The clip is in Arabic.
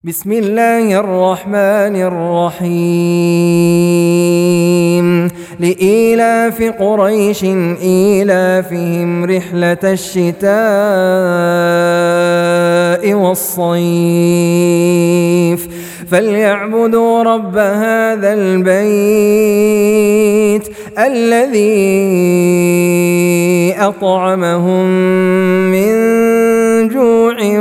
بسم الله الرحمن الرحيم لإيلاف قريش إيلافهم رحلة الشتاء والصيف فليعبدوا رب هذا البيت الذي أطعمهم من جوع